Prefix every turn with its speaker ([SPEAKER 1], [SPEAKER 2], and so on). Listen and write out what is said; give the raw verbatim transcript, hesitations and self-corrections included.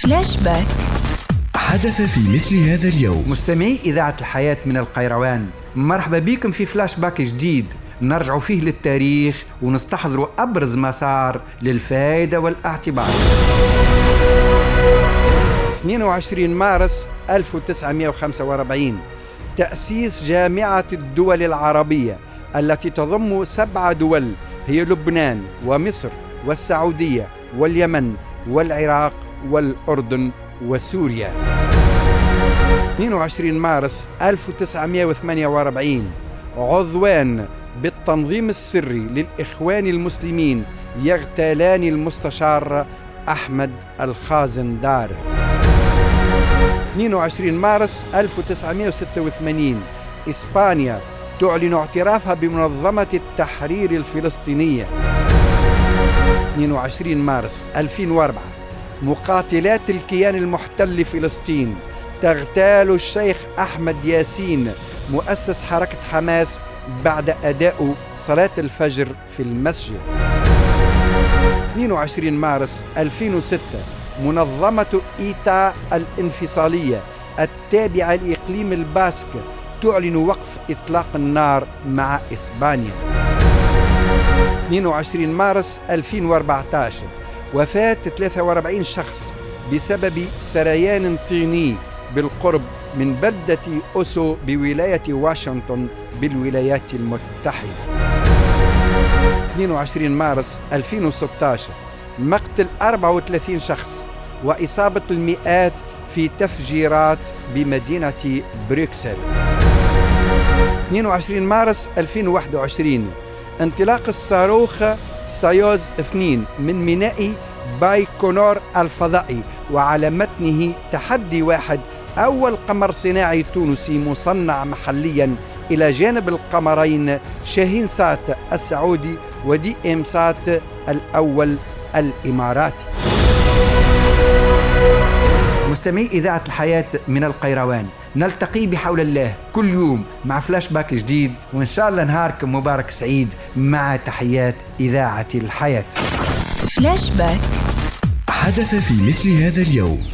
[SPEAKER 1] فلاش باك.
[SPEAKER 2] حدث في مثل هذا اليوم.
[SPEAKER 3] مستمعي إذاعة الحياة من القيروان، مرحبا بكم في فلاش باك جديد نرجع فيه للتاريخ ونستحضر أبرز مسار للفائدة والاعتبار. اثنين وعشرين مارس ألف وتسعمائة وخمسة وأربعين، تأسيس جامعة الدول العربية التي تضم سبع دول هي لبنان ومصر والسعودية واليمن والعراق والأردن وسوريا. اثنين وعشرين مارس ألف وتسعمائة وثمانية وأربعين، عضوان بالتنظيم السري للإخوان المسلمين يغتالان المستشار أحمد الخازندار. اثنين وعشرين مارس ألف وتسعمائة وستة وثمانين، إسبانيا تعلن اعترافها بمنظمة التحرير الفلسطينية. اثنين وعشرين مارس ألفين وأربعة، مقاتلات الكيان المحتل فلسطين تغتال الشيخ أحمد ياسين مؤسس حركة حماس بعد أداء صلاة الفجر في المسجد. اثنين وعشرين مارس ألفين وستة، منظمة إيتا الانفصالية التابعة لإقليم الباسك تعلن وقف إطلاق النار مع إسبانيا. اثنين وعشرين مارس ألفين وأربعة عشر، وفاة ثلاثة وأربعين شخص بسبب سريان طيني بالقرب من بلدة أوسو بولاية واشنطن بالولايات المتحدة. اثنين وعشرين مارس ألفين وستة عشر، مقتل أربعة وثلاثين شخص وإصابة المئات في تفجيرات بمدينة بروكسل. اثنين وعشرين مارس ألفين وواحد وعشرين، انطلاق الصاروخ سايوز اثنين من ميناء بايكونور الفضائي وعلى متنه تحدي واحد، أول قمر صناعي تونسي مصنع محليا إلى جانب القمرين شاهين سات السعودي ودي إم سات الأول الإماراتي. مستمعي إذاعة الحياة من القيروان، نلتقي بحول الله كل يوم مع فلاش باك جديد، وإن شاء الله نهاركم مبارك سعيد مع تحيات إذاعة الحياة.
[SPEAKER 1] فلاش باك.
[SPEAKER 2] حدث في مثل هذا اليوم.